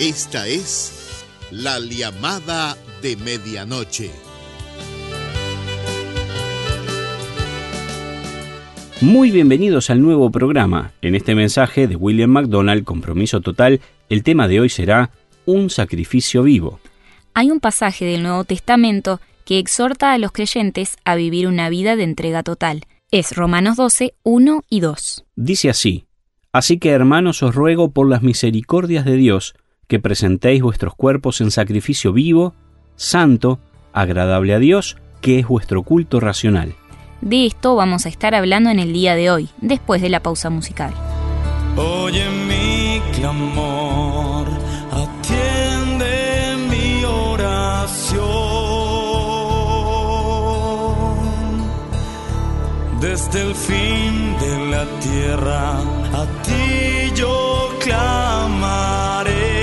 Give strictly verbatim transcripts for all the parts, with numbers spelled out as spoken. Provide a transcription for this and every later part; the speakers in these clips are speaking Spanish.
Esta es la llamada de medianoche. Muy bienvenidos al nuevo programa. En este mensaje de William MacDonald, Compromiso Total, el tema de hoy será un sacrificio vivo. Hay un pasaje del Nuevo Testamento que exhorta a los creyentes a vivir una vida de entrega total. Es Romanos doce, uno y dos. Dice así: Así que, hermanos, os ruego por las misericordias de Dios que presentéis vuestros cuerpos en sacrificio vivo, santo, agradable a Dios, que es vuestro culto racional. De esto vamos a estar hablando en el día de hoy, después de la pausa musical. Oye mi clamor, atiende mi oración. Desde el fin de la tierra a ti yo clamaré.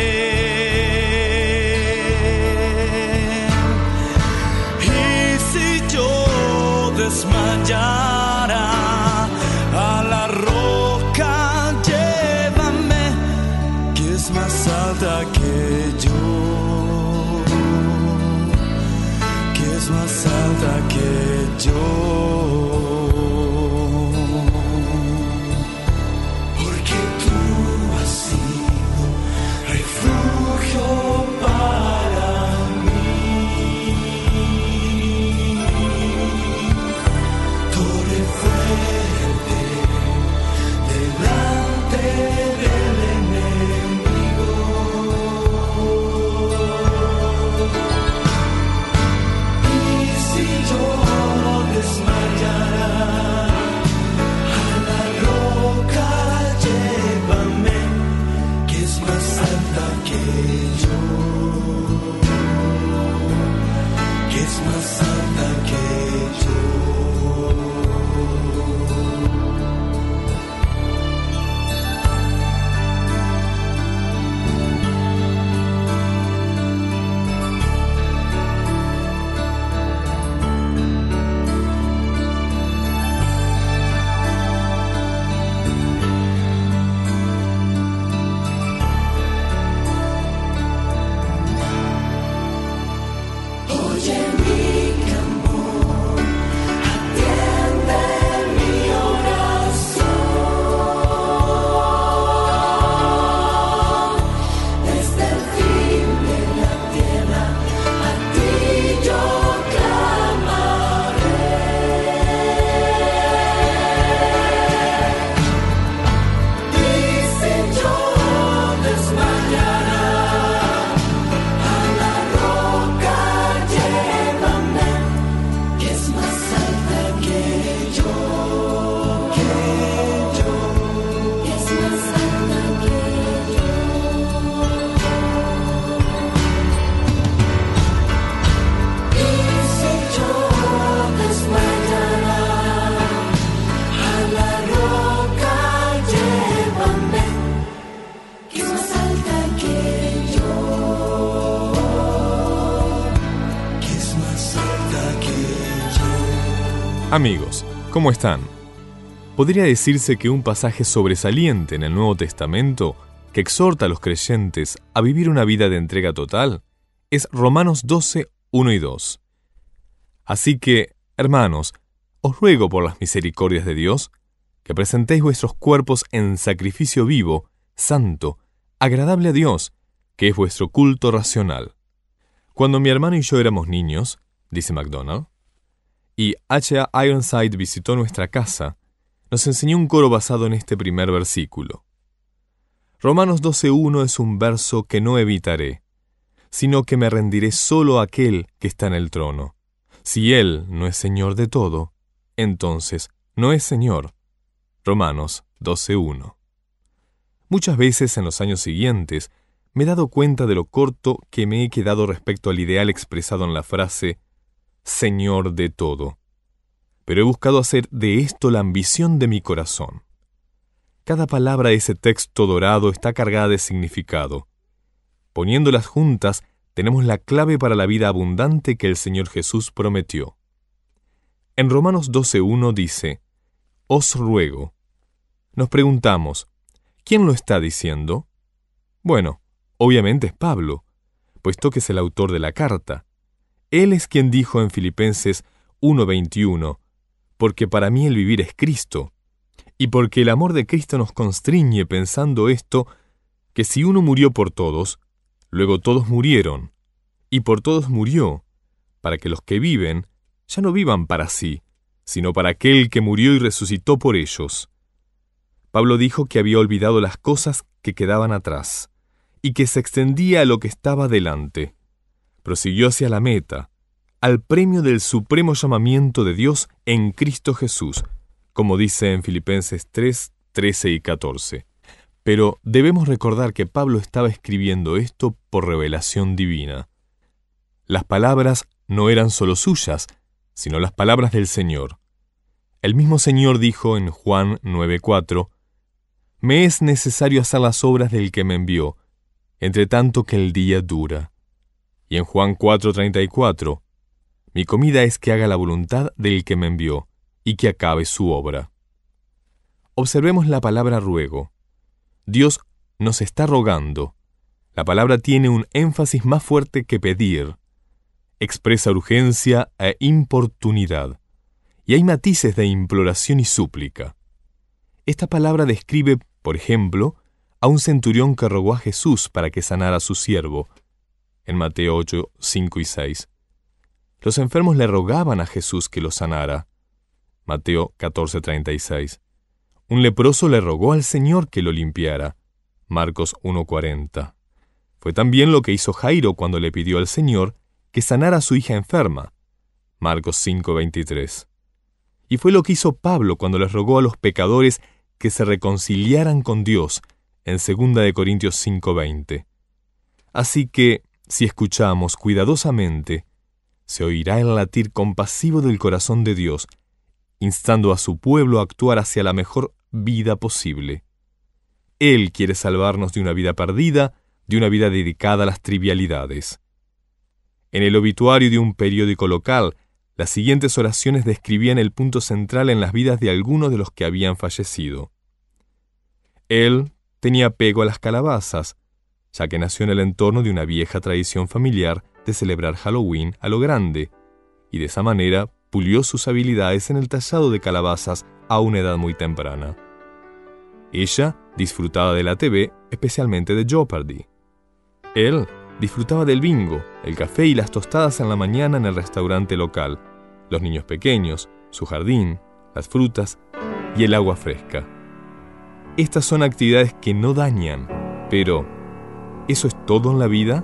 Desmayará a la roca, llévame, que es más alta que yo, que es más alta que yo. Porque tú has sido refugio para Amigos, ¿cómo están? Podría decirse que un pasaje sobresaliente en el Nuevo Testamento que exhorta a los creyentes a vivir una vida de entrega total es Romanos doce, uno y dos. Así que, hermanos, os ruego por las misericordias de Dios que presentéis vuestros cuerpos en sacrificio vivo, santo, agradable a Dios, que es vuestro culto racional. Cuando mi hermano y yo éramos niños, dice MacDonald, y H A Ironside visitó nuestra casa, nos enseñó un coro basado en este primer versículo. Romanos doce, uno es un verso que no evitaré, sino que me rendiré solo a aquel que está en el trono. Si Él no es Señor de todo, entonces no es Señor. Romanos doce, uno. Muchas veces en los años siguientes me he dado cuenta de lo corto que me he quedado respecto al ideal expresado en la frase Señor de todo. Pero he buscado hacer de esto la ambición de mi corazón. Cada palabra de ese texto dorado está cargada de significado. Poniéndolas juntas, tenemos la clave para la vida abundante que el Señor Jesús prometió. En Romanos doce, uno dice, «Os ruego». Nos preguntamos, ¿quién lo está diciendo? Bueno, obviamente es Pablo, puesto que es el autor de la carta. Él es quien dijo en Filipenses uno veintiuno, «Porque para mí el vivir es Cristo, y porque el amor de Cristo nos constriñe pensando esto, que si uno murió por todos, luego todos murieron, y por todos murió, para que los que viven ya no vivan para sí, sino para aquel que murió y resucitó por ellos». Pablo dijo que había olvidado las cosas que quedaban atrás, y que se extendía a lo que estaba delante. Prosiguió hacia la meta, al premio del supremo llamamiento de Dios en Cristo Jesús, como dice en Filipenses tres, trece y catorce. Pero debemos recordar que Pablo estaba escribiendo esto por revelación divina. Las palabras no eran solo suyas, sino las palabras del Señor. El mismo Señor dijo en Juan nueve cuatro, «Me es necesario hacer las obras del que me envió, entre tanto que el día dura». Y en Juan cuatro treinta y cuatro, «Mi comida es que haga la voluntad del que me envió, y que acabe su obra». Observemos la palabra ruego. Dios nos está rogando. La palabra tiene un énfasis más fuerte que pedir. Expresa urgencia e importunidad, y hay matices de imploración y súplica. Esta palabra describe, por ejemplo, a un centurión que rogó a Jesús para que sanara a su siervo, en Mateo ocho, cinco y seis. Los enfermos le rogaban a Jesús que los sanara, Mateo catorce, treinta y seis. Un leproso le rogó al Señor que lo limpiara, Marcos uno, cuarenta. Fue también lo que hizo Jairo cuando le pidió al Señor que sanara a su hija enferma, Marcos cinco, veintitrés. Y fue lo que hizo Pablo cuando les rogó a los pecadores que se reconciliaran con Dios, en segunda de Corintios cinco, veinte. Así que, si escuchamos cuidadosamente, se oirá el latir compasivo del corazón de Dios, instando a su pueblo a actuar hacia la mejor vida posible. Él quiere salvarnos de una vida perdida, de una vida dedicada a las trivialidades. En el obituario de un periódico local, las siguientes oraciones describían el punto central en las vidas de algunos de los que habían fallecido. Él tenía apego a las calabazas, ya que nació en el entorno de una vieja tradición familiar de celebrar Halloween a lo grande, y de esa manera pulió sus habilidades en el tallado de calabazas a una edad muy temprana. Ella disfrutaba de la T V, especialmente de Jeopardy. Él disfrutaba del bingo, el café y las tostadas en la mañana en el restaurante local, los niños pequeños, su jardín, las frutas y el agua fresca. Estas son actividades que no dañan, pero ¿eso es todo en la vida?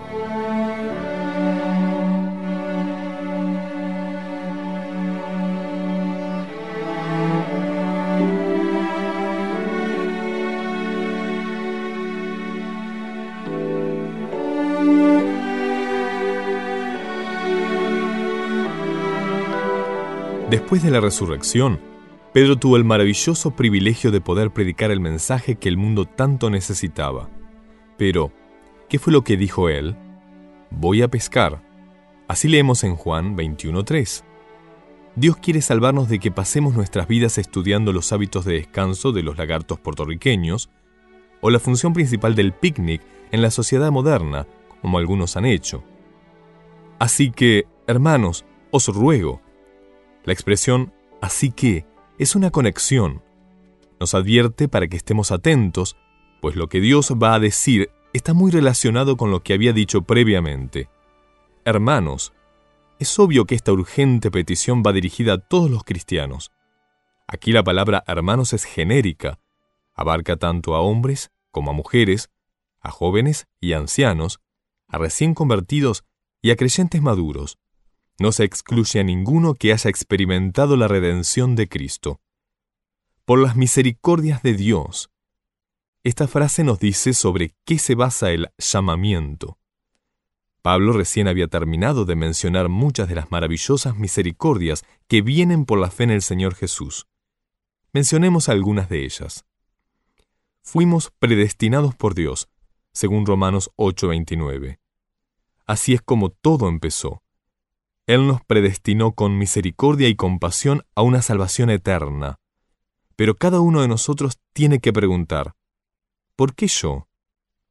Después de la resurrección, Pedro tuvo el maravilloso privilegio de poder predicar el mensaje que el mundo tanto necesitaba. Pero, ¿qué fue lo que dijo él? Voy a pescar. Así leemos en Juan veintiuno, tres. Dios quiere salvarnos de que pasemos nuestras vidas estudiando los hábitos de descanso de los lagartos puertorriqueños o la función principal del picnic en la sociedad moderna, como algunos han hecho. Así que, hermanos, os ruego. La expresión «así que» es una conexión. Nos advierte para que estemos atentos, pues lo que Dios va a decir está muy relacionado con lo que había dicho previamente. Hermanos, es obvio que esta urgente petición va dirigida a todos los cristianos. Aquí la palabra hermanos es genérica, abarca tanto a hombres como a mujeres, a jóvenes y a ancianos, a recién convertidos y a creyentes maduros. No se excluye a ninguno que haya experimentado la redención de Cristo. Por las misericordias de Dios. Esta frase nos dice sobre qué se basa el llamamiento. Pablo recién había terminado de mencionar muchas de las maravillosas misericordias que vienen por la fe en el Señor Jesús. Mencionemos algunas de ellas. Fuimos predestinados por Dios, según Romanos ocho, veintinueve. Así es como todo empezó. Él nos predestinó con misericordia y compasión a una salvación eterna. Pero cada uno de nosotros tiene que preguntar, ¿por qué yo?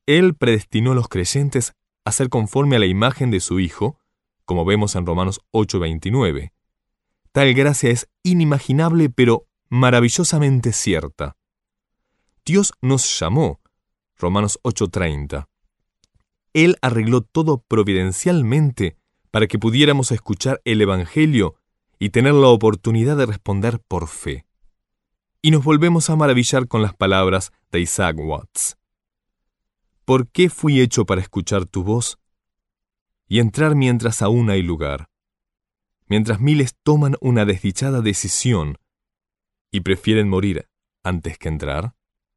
Él predestinó a los creyentes a ser conforme a la imagen de su Hijo, como vemos en Romanos ocho veintinueve. Tal gracia es inimaginable, pero maravillosamente cierta. Dios nos llamó, Romanos ocho treinta. Él arregló todo providencialmente para que pudiéramos escuchar el Evangelio y tener la oportunidad de responder por fe. Y nos volvemos a maravillar con las palabras de Isaac Watts. ¿Por qué fui hecho para escuchar tu voz y entrar mientras aún hay lugar? Mientras miles toman una desdichada decisión y prefieren morir antes que entrar.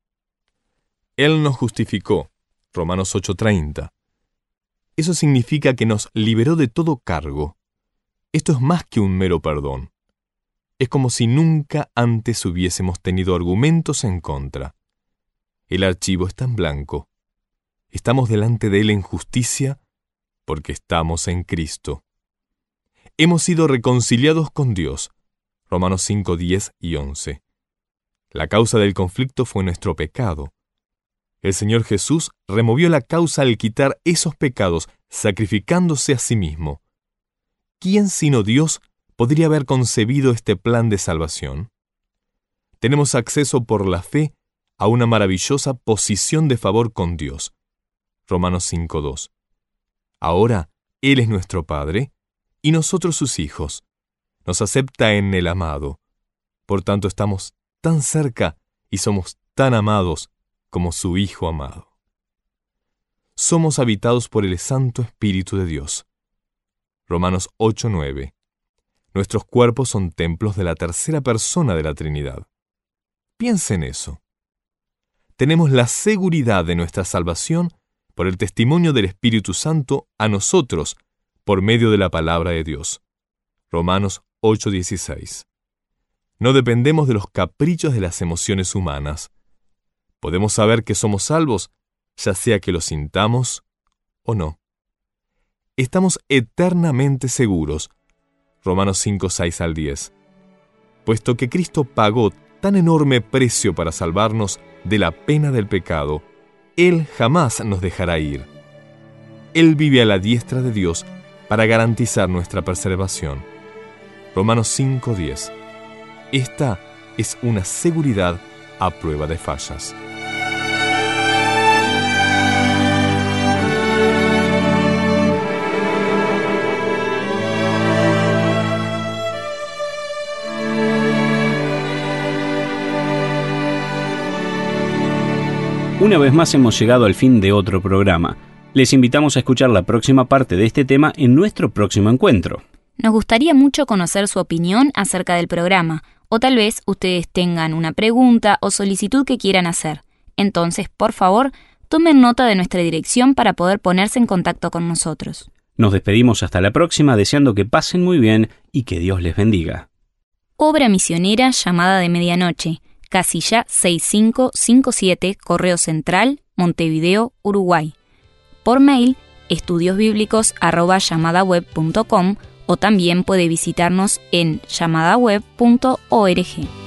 Él nos justificó, Romanos ocho treinta. Eso significa que nos liberó de todo cargo. Esto es más que un mero perdón. Es como si nunca antes hubiésemos tenido argumentos en contra. El archivo está en blanco. Estamos delante de Él en justicia porque estamos en Cristo. Hemos sido reconciliados con Dios, Romanos cinco, diez y once. La causa del conflicto fue nuestro pecado. El Señor Jesús removió la causa al quitar esos pecados, sacrificándose a sí mismo. ¿Quién sino Dios podría haber concebido este plan de salvación? Tenemos acceso por la fe a una maravillosa posición de favor con Dios. Romanos cinco, dos. Ahora Él es nuestro Padre y nosotros sus hijos. Nos acepta en el amado. Por tanto, estamos tan cerca y somos tan amados como su Hijo amado. Somos habitados por el Santo Espíritu de Dios. Romanos ocho, nueve. Nuestros cuerpos son templos de la tercera persona de la Trinidad. Piensa en eso. Tenemos la seguridad de nuestra salvación por el testimonio del Espíritu Santo a nosotros por medio de la palabra de Dios. Romanos ocho, dieciséis. No dependemos de los caprichos de las emociones humanas. Podemos saber que somos salvos, ya sea que lo sintamos o no. Estamos eternamente seguros, Romanos cinco, seis al diez, puesto que Cristo pagó tan enorme precio para salvarnos de la pena del pecado, Él jamás nos dejará ir. Él vive a la diestra de Dios para garantizar nuestra preservación. Romanos cinco, diez. Esta es una seguridad a prueba de fallas. Una vez más hemos llegado al fin de otro programa. Les invitamos a escuchar la próxima parte de este tema en nuestro próximo encuentro. Nos gustaría mucho conocer su opinión acerca del programa, o tal vez ustedes tengan una pregunta o solicitud que quieran hacer. Entonces, por favor, tomen nota de nuestra dirección para poder ponerse en contacto con nosotros. Nos despedimos hasta la próxima, deseando que pasen muy bien y que Dios les bendiga. Obra misionera Llamada de Medianoche, casilla seis cinco cinco siete, Correo Central, Montevideo, Uruguay. Por mail, estudiosbíblicos arroba llamadaweb punto com, o también puede visitarnos en llamadaweb punto org.